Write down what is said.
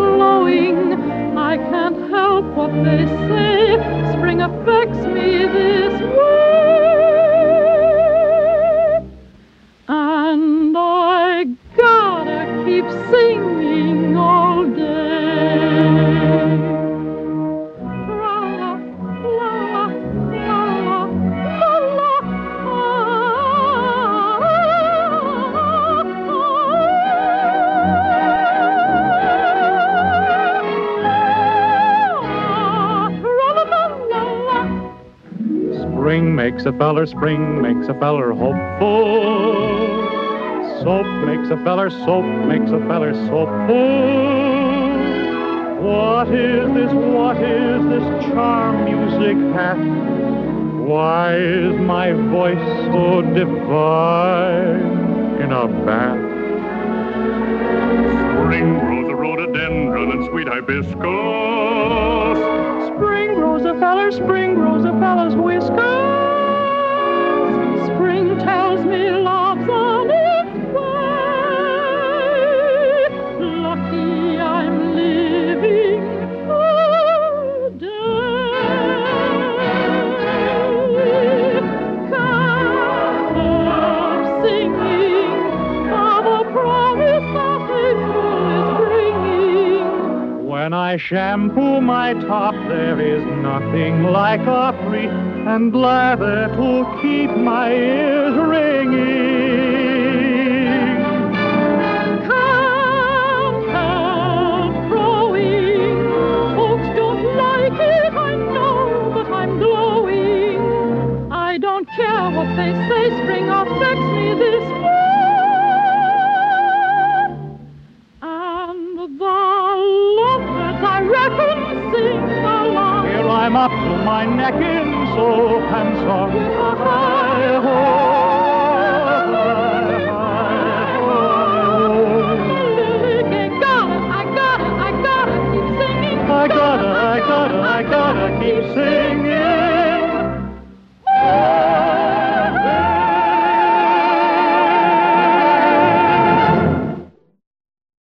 glowing. I can't help what they say. Spring affects me this way. And I gotta keep singing all day. Spring makes a feller hopeful. Soap makes a feller soapful. What is this charm music hath? Why is my voice so divine in a bath? Spring grows a rhododendron and sweet hibiscus. Spring grows a feller's whiskers. Spring tells me love's on its way. Lucky I'm living a day. Can't help singing of a promise that April is bringing. When I shampoo my top, there is nothing like a free and lather to keep my ears ringing. Can't help growing. Folks don't like it, I know, but I'm glowing. I don't care what they say, spring affects me this way. And the lovebirds, I reckon, sing along. Here I'm up to my neck in soap and sorrow.